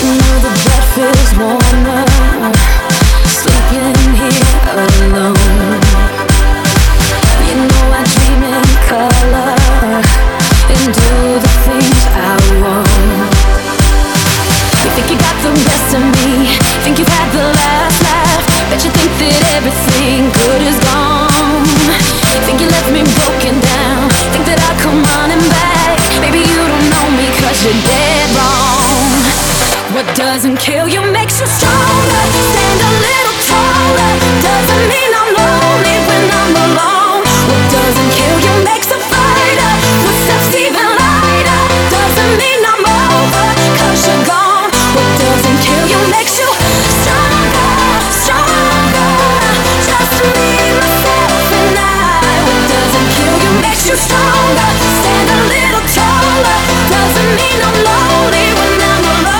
know the bed feels warmer, sleeping here alone. You know I dream in color and do the things I want. You think you got the best of me, think you've had the last laugh, bet you think that everything good is gone. Think you left me broken down, think that I'll come running back. Maybe you don't know me 'cause you're dead wrong. What doesn't kill you makes you stronger. Stand a little taller. Doesn't mean I'm lonely when I'm alone. What doesn't kill you makes a fighter. Footsteps even lighter. Doesn't mean I'm over 'cause you're gone. What doesn't kill you makes you stronger, stronger. Just me, myself, and I. What doesn't kill you makes you stronger. Stand a little taller. Doesn't mean I'm lonely when I'm alone.